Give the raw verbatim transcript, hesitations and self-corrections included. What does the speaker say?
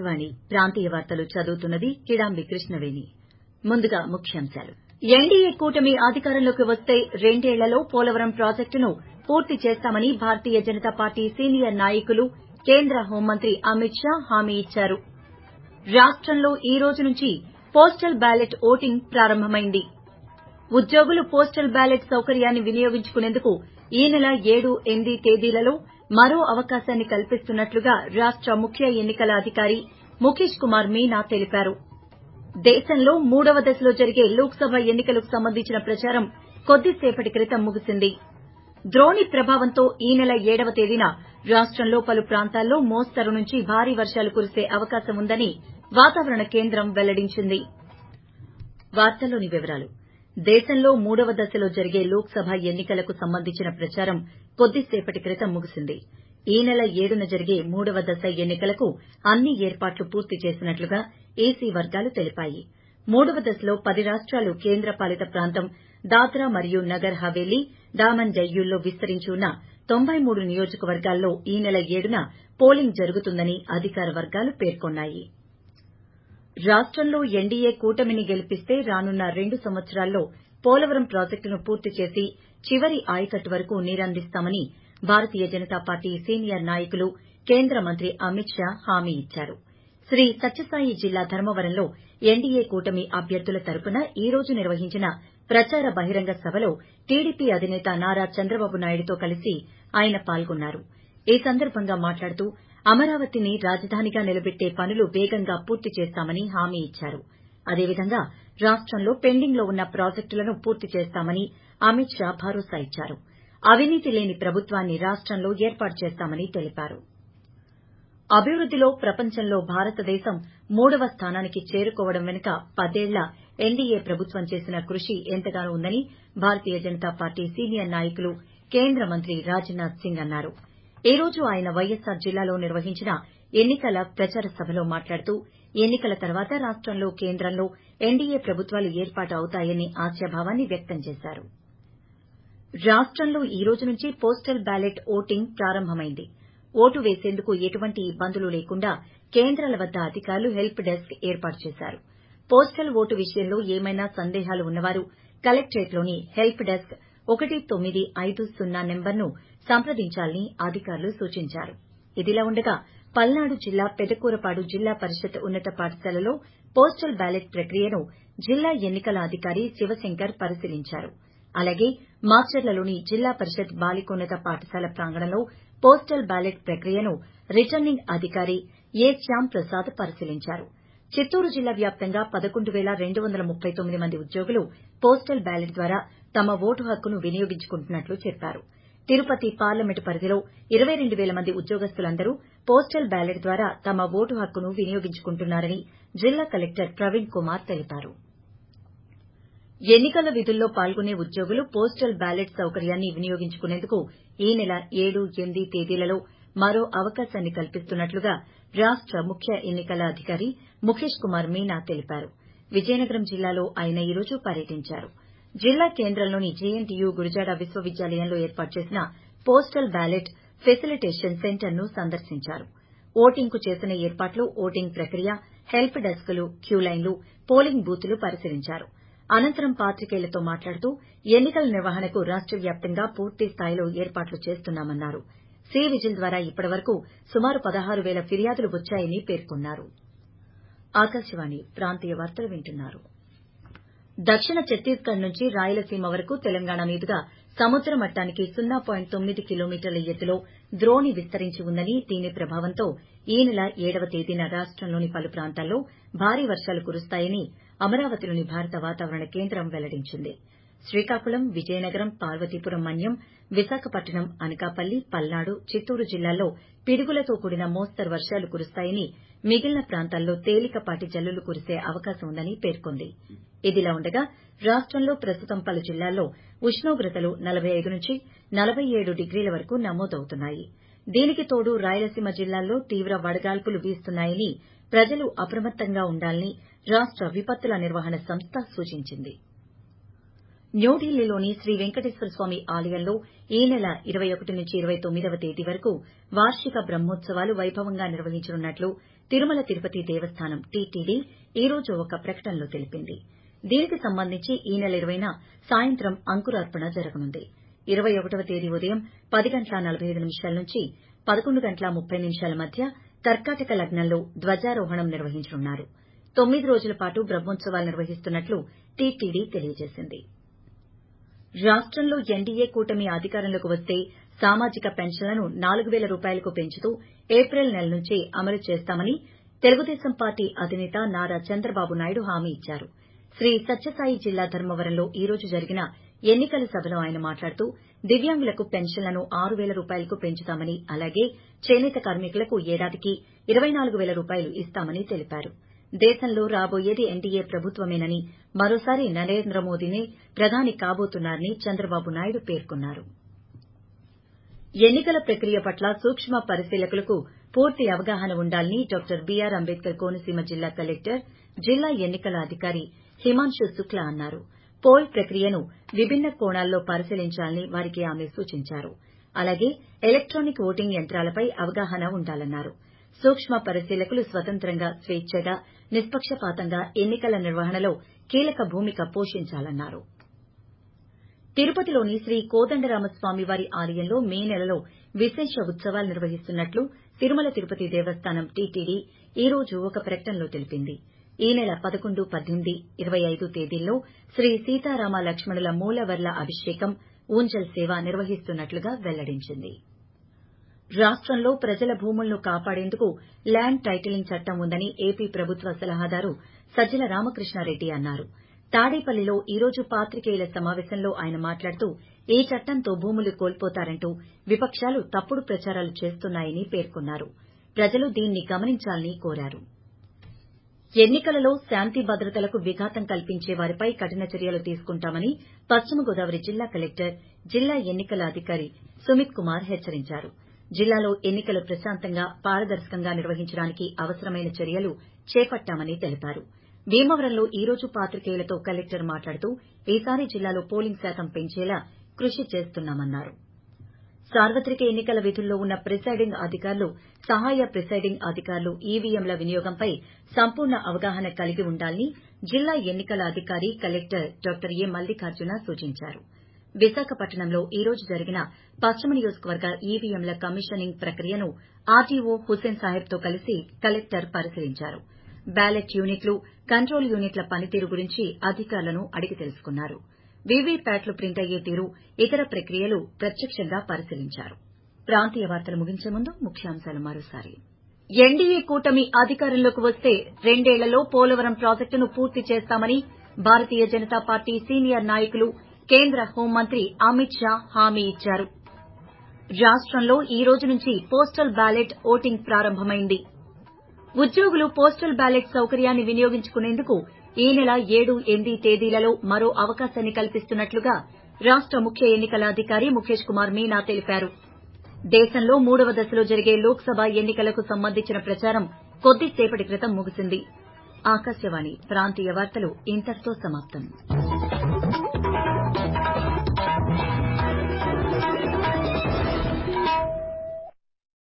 ఆకాశవాణి ప్రాంతీయ వార్తలు చదువుతున్నది కిడాంబి కృష్ణవేణి ముందుగా ముఖ్యాంశాలు ఎన్డీఏ కూటమి అధికారంలోకి వస్తే రెండేళ్లలో పోలవరం ప్రాజెక్టును పూర్తి చేస్తామని భారతీయ జనతా పార్టీ సీనియర్ నాయకులు కేంద్ర హోంమంత్రి అమిత్ షా హామీ ఇచ్చారు రాష్టంలో ఈ రోజు నుంచి పోస్టల్ బ్యాలెట్ ఓటింగ్ ప్రారంభమైంది ఉద్యోగులు పోస్టల్ బ్యాలెట్ సౌకర్యాన్ని వినియోగించుకునేందుకు ఈ నెల ఏడు ఎనిమిది తేదీలలో మరో అవకాశాన్ని కల్పిస్తున్నట్లుగా రాష్ట ముఖ్య ఎన్నికల అధికారి ముఖేష్ కుమార్ మీనా తెలిపారు దేశంలో మూడవ దశలో జరిగే లోక్సభ ఎన్నికలకు సంబంధించిన ప్రచారం కొద్దిసేపటి క్రితం ముగిసింది ద్రోణి ప్రభావంతో ఈ నెల ఏడవ తేదీన రాష్టంలో పలు ప్రాంతాల్లో మోస్తరు నుంచి భారీ వర్షాలు కురిసే అవకాశం ఉందని వాతావరణ కేంద్రం వెల్లడించింది దేశంలో మూడవ దశలో జరిగే లోక్సభ ఎన్నికలకు సంబంధించిన ప్రచారం కొద్దిసేపటి క్రితం ముగిసింది ఈ నెల ఏడున జరిగే మూడవ దశ ఎన్నికలకు అన్ని ఏర్పాట్లు పూర్తి చేసినట్లుగా ఈసీ వర్గాలు తెలిపాయి మూడవ దశలో పది రాష్టాలు కేంద్ర పాలిత ప్రాంతం దాద్రా మరియు నగర్ హవేలీ డామన్ డయ్యూల్లో విస్తరించి ఉన్న తొంభై మూడు నియోజకవర్గాల్లో ఈ నెల ఏడున పోలింగ్ జరుగుతుందని అధికార వర్గాలు పేర్కొన్నాయి రాష్టంలో ఎన్డీఏ కూటమిని గెలిపిస్తే రానున్న రెండు సంవత్సరాల్లో పోలవరం ప్రాజెక్టును పూర్తి చేసి చివరి ఆయకట్టు వరకు నీరందిస్తామని భారతీయ జనతా పార్టీ సీనియర్ నాయకులు కేంద్ర మంత్రి అమిత్ షా హామీ ఇచ్చారు శ్రీ సత్యసాయి జిల్లా ధర్మవరంలో ఎన్డీఏ కూటమి అభ్యర్థుల తరపున ఈ రోజు నిర్వహించిన ప్రచార బహిరంగ సభలో టీడీపీ అధినేత నారా చంద్రబాబు నాయుడుతో కలిసి ఆయన పాల్గొన్నారు ఈ సందర్భంగా మాట్లాడుతూ అమరావతిని రాజధానిగా నిలబెట్టే పనులు వేగంగా పూర్తి చేస్తామని హామీ ఇచ్చారు అదేవిధంగా రాష్టంలో పెండింగ్ లో ఉన్న ప్రాజెక్టులను పూర్తి చేస్తామని అమిత్ షా భరోసా ఇచ్చారు అవినీతి లేని ప్రభుత్వాన్ని రాష్టంలో ఏర్పాటు చేస్తామని తెలిపారు అభివృద్దిలో ప్రపంచంలో భారతదేశం మూడవ స్థానానికి చేరుకోవడం వెనుక పదేళ్ల ఎన్డీఏ ప్రభుత్వం చేసిన కృషి ఎంతగానో ఉందని భారతీయ జనతా పార్టీ సీనియర్ నాయకులు కేంద్ర మంత్రి రాజ్నాథ్ సింగ్ అన్నారు ఈ రోజు ఆయన వైఎస్సార్ జిల్లాలో నిర్వహించిన ఎన్నికల ప్రచార సభలో మాట్లాడుతూ ఎన్నికల తర్వాత రాష్టంలో కేంద్రంలో ఎన్డీఏ ప్రభుత్వాలు ఏర్పాటు అవుతాయని ఆశాభావాన్ని వ్యక్తం చేశారు రాష్టంలో ఈ రోజు నుంచి పోస్టల్ బ్యాలెట్ ఓటింగ్ ప్రారంభమైంది ఓటు వేసేందుకు ఎటువంటి ఇబ్బందులు లేకుండా కేంద్రాల వద్ద అధికారులు హెల్ప్ డెస్క్ ఏర్పాటు చేశారు పోస్టల్ ఓటు విషయంలో ఏమైనా సందేహాలు ఉన్నవారు కలెక్టరేట్లోని హెల్ప్ డెస్క్ ఒకటి తొమ్మిది ఐదు సున్నా నెంబర్ను సంప్రదించాలని అధికారులు సూచించారు ఇదిలా ఉండగా పల్నాడు జిల్లా పెదకూరపాడు జిల్లా పరిషత్ ఉన్నత పాఠశాలలో పోస్టల్ బ్యాలెట్ ప్రక్రియను జిల్లా ఎన్నికల అధికారి శివశంకర్ పరిశీలించారు అలాగే మాచర్లలోని జిల్లా పరిషత్ బాలికోన్నత పాఠశాల ప్రాంగణంలో పోస్టల్ బ్యాలెట్ ప్రక్రియను రిటర్నింగ్ అధికారి ఏ శ్యాం ప్రసాద్ పరిశీలించారు చిత్తూరు జిల్లా వ్యాప్తంగా పదకొండు పేల రెండు వందల ముప్పై తొమ్మిది మంది ఉద్యోగులు పోస్టల్ బ్యాలెట్ ద్వారా తమ ఓటు హక్కును వినియోగించుకుంటున్నట్లు చెప్పారు తిరుపతి పార్లమెంటు పరిధిలో ఇరవై రెండు పేల మంది ఉద్యోగస్తులందరూ పోస్టల్ బ్యాలెట్ ద్వారా తమ ఓటు హక్కును వినియోగించుకుంటున్నారని జిల్లా కలెక్టర్ ప్రవీణ్ కుమార్ తెలిపారు ఎన్నికల విధుల్లో పాల్గొనే ఉద్యోగులు పోస్టల్ బ్యాలెట్ సౌకర్యాన్ని వినియోగించుకునేందుకు ఈ నెల ఏడు ఎనిమిది తేదీలలో మరో అవకాశాన్ని కల్పిస్తున్నట్లుగా రాష్ట ముఖ్య ఎన్నికల అధికారి ముఖేష్ కుమార్ మీనా తెలిపారు విజయనగరం జిల్లాలో ఆయన ఈ రోజు పర్యటించారు జిల్లా కేంద్రంలోని జేఎన్టీయూ గురజాడ విశ్వవిద్యాలయంలో ఏర్పాటు చేసిన పోస్టల్ బ్యాలెట్ ఫెసిలిటేషన్ సెంటర్ను సందర్శించారు ఓటింగ్ కు చేసిన ఏర్పాట్లు ఓటింగ్ ప్రక్రియ హెల్ప్ డెస్క్లు క్యూలైన్లు పోలింగ్ బూత్లు పరిశీలించారు అనంతరం పాత్రికేయులతో మాట్లాడుతూ ఎన్నికల నిర్వహణకు రాష్ట వ్యాప్తంగా పూర్తి స్థాయిలో ఏర్పాట్లు చేస్తున్నామన్నారు సి విజిల్ ద్వారా ఇప్పటివరకు సుమారు పదహారు పేల ఫిర్యాదులు వచ్చాయని పేర్కొన్నారు దక్షిణ ఛత్తీస్గఢ్ నుంచి రాయలసీమ వరకు తెలంగాణ మీదుగా సముద్ర మట్టానికి సున్నా పాయింట్ తొమ్మిది కిలోమీటర్ల ఎత్తులో ద్రోణి విస్తరించి ఉందని దీని ప్రభావంతో ఈ నెల ఏడవ తేదీన రాష్టంలోని పలు ప్రాంతాల్లో భారీ వర్షాలు కురుస్తాయని అమరావతిలోని భారత వాతావరణ కేంద్రం వెల్లడించింది శ్రీకాకుళం విజయనగరం పార్వతీపురం మన్యం విశాఖపట్నం అనకాపల్లి పల్నాడు చిత్తూరు జిల్లాల్లో పిడుగులతో కూడిన మోస్తరు వర్షాలు కురుస్తాయని మిగిలిన ప్రాంతాల్లో తేలికపాటి జల్లులు కురిసే అవకాశం ఉందని పేర్కొంది ఇదిలా ఉండగా రాష్టంలో ప్రస్తుతం పలు జిల్లాల్లో ఉష్ణోగ్రతలు నలభై ఐదు నుంచి నలభై ఏడు డిగ్రీల వరకు నమోదవుతున్నాయి దీనికి తోడు రాయలసీమ జిల్లాల్లో తీవ్ర వడగాల్పులు వీస్తున్నాయని ప్రజలు అప్రమత్తంగా ఉండాలని రాష్ట విపత్తుల నిర్వహణ సంస్థ సూచించింది న్యూఢిల్లీలోని శ్రీ వెంకటేశ్వర స్వామి ఆలయంలో ఈ నెల ఇరవై ఒకటి నుంచి ఇరవై తొమ్మిదవ తేదీ వరకు వార్షిక బ్రహ్మోత్సవాలు వైభవంగా నిర్వహించనున్నట్లు తిరుమల తిరుపతి దేవస్థానం టీటీడీ ఈ రోజు ఒక ప్రకటనలో తెలిపింది. దీనికి సంబంధించి ఈ నెల ఇరవైన సాయంత్రం అంకురార్పణ జరగనుంది. ఇరవై ఒకటవ తేదీ ఉదయం పది గంటల నలభై ఐదు నిమిషాల నుంచి పదకొండు గంటల ముప్పై నిమిషాల మధ్య కర్కాటక లగ్నంలో ధ్వజారోహణం నిర్వహించనున్నారు. తొమ్మిది రోజుల పాటు బ్రహ్మోత్సవాలు నిర్వహిస్తున్నట్లు టీటీడీ తెలియజేసింది. రాష్టంలో ఎన్డీఏ కూటమి అధికారంలోకి వస్తే సామాజిక పెన్షన్లను నాలుగు పేల రూపాయలకు పెంచుతూ ఏప్రిల్ నెల నుంచి అమలు చేస్తామని తెలుగుదేశం పార్టీ అధినేత నారా చంద్రబాబు నాయుడు హామీ ఇచ్చారు. శ్రీ సత్యసాయి జిల్లా ధర్మవరంలో ఈ రోజు జరిగిన ఎన్నికల సభలో ఆయన మాట్లాడుతూ దివ్యాంగులకు పెన్షన్లను ఆరు పేల రూపాయలకు పెంచుతామని, అలాగే చేనేత కార్మికులకు ఏడాదికి ఇరవై నాలుగు పేల రూపాయలు ఇస్తామని తెలిపారు. దేశంలో రాబోయేది ఎన్డీఏ ప్రభుత్వమేనని, మరోసారి నరేంద్ర మోదీనే ప్రధాని కాబోతున్నారని చంద్రబాబు నాయుడు పేర్కొన్నారు. ఎన్నికల ప్రక్రియ పట్ల సూక్ష్మ పరిశీలకులకు పూర్తి అవగాహన ఉండాలని డాక్టర్ బీఆర్ అంబేద్కర్ కోనసీమ జిల్లా కలెక్టర్, జిల్లా ఎన్నికల అధికారి హిమాన్షు శుక్లా అన్నారు. పోల్ ప్రక్రియను విభిన్న కోణాల్లో పరిశీలించాలని వారికి ఆమె సూచించారు. అలాగే ఎలక్టానిక్ ఓటింగ్ యంత్రాలపై అవగాహన ఉండాలన్నారు. సూక్ష్మ పరిశీలకులు స్వతంత్రంగా, స్వేచ్చగా, నిష్పక్షపాతంగా ఎన్నికల నిర్వహణలో కీలక భూమిక పోషించాలన్నారు. తిరుపతిలోని శ్రీ కోదండరామస్వామివారి ఆలయంలో మే నెలలో విశేష ఉత్సవాలు నిర్వహిస్తున్నట్లు తిరుమల తిరుపతి దేవస్థానం టీటీడీ ఈ రోజు ఒక ప్రకటనలో తెలిపింది. ఈ నెల పదకొండు, పద్దెనిమిది, ఇరవై ఐదు తేదీల్లో శ్రీ సీతారామ లక్ష్మణుల మూలవర్ల అభిషేకం, ఊంజల్ సేవ నిర్వహిస్తున్నట్లుగా వెల్లడించింది. రాష్టంలో ప్రజల భూములను కాపాడేందుకు ల్యాండ్ టైటిలింగ్ చట్టం ఉందని ఏపీ ప్రభుత్వ సలహాదారు సజ్జల రామకృష్ణారెడ్డి అన్నారు. తాడేపల్లిలో ఈ రోజు పాత్రికేయుల సమావేశంలో ఆయన మాట్లాడుతూ ఈ చట్టంతో భూములు కోల్పోతారంటూ విపకాలు తప్పుడు ప్రచారాలు చేస్తున్నాయని పేర్కొన్నారు. ప్రజలు దీన్ని గమనించాలని కోరారు. ఎన్నికలలో శాంతి భద్రతలకు విఘాతం కల్పించే వారిపై కఠిన చర్యలు తీసుకుంటామని పశ్చిమ గోదావరి జిల్లా కలెక్టర్, జిల్లా ఎన్నికల అధికారి సుమిత్ కుమార్ హెచ్చరించారు. జిల్లాలో ఎన్నికలు ప్రశాంతంగా, పారదర్శకంగా నిర్వహించడానికి అవసరమైన చర్యలు చేపట్టామని తెలిపారు. భీమవరంలో ఈ రోజు పాత్రికేయులతో కలెక్టర్ మాట్లాడుతూ ఈసారి జిల్లాలో పోలింగ్ శాతం పెంచేలా కృషి చేస్తున్నామన్నారు. సార్వత్రిక ఎన్నికల విధుల్లో ఉన్న ప్రిసైడింగ్ అధికారులు, సహాయ ప్రిసైడింగ్ అధికారులు ఈవీఎంల వినియోగంపై సంపూర్ణ అవగాహన కలిగి ఉండాలని జిల్లా ఎన్నికల అధికారి, కలెక్టర్ డాక్టర్ ఏ మల్లికార్జున సూచించారు. విశాఖపట్నంలో ఈ రోజు జరిగిన పశ్చిమ నియోజకవర్గ ఈవీఎంల కమిషనింగ్ ప్రక్రియను ఆర్డీఓ హుస్సేన్ సాహెబ్తో కలిసి కలెక్టర్ పరిశీలించారు. బ్యాలెట్ యూనిట్లు, కంట్రోల్ యూనిట్ల పనితీరు గురించి అధికారులను అడిగి తెలుసుకున్నారు. వీవీప్యాట్లు ప్రింట్ అయ్యే తీరు, ఇతర ప్రక్రియలు ప్రత్యక్షంగా పరిశీలించారు. ప్రాంతీయ వార్తలు ముగించే ముందు ముఖ్యాంశాలు మరోసారి. ఎన్డీఏ కూటమి అధికారంలోకి వస్తే రెండేళ్లలో పోలవరం ప్రాజెక్టును పూర్తి చేస్తామని భారతీయ జనతా పార్టీ సీనియర్ నాయకులు, కేంద్ర హోంమంత్రి అమిత్ షా హామీ ఇచ్చారు. రాష్టంలో ఈ రోజు నుంచి పోస్టల్ బ్యాలెట్ ఓటింగ్ ప్రారంభమైంది. ఉద్యోగులు పోస్టల్ బ్యాలెట్ సౌకర్యాన్ని వినియోగించుకునేందుకు ఈ నెల ఏడు, ఎనిమిది తేదీలలో మరో అవకాశాన్ని కల్పిస్తున్నట్లుగా రాష్ట ముఖ్య ఎన్నికల అధికారి ముఖేష్ కుమార్ మీనా తెలిపారు. దేశంలో మూడవ దశలో జరిగే లోక్సభ ఎన్నికలకు సంబంధించిన ప్రచారం కొద్దిసేపటి క్రితం ముగిసింది. ఆకాశవాణి ప్రాంతీయ వార్తలు ఇంతటితో సమాప్తం.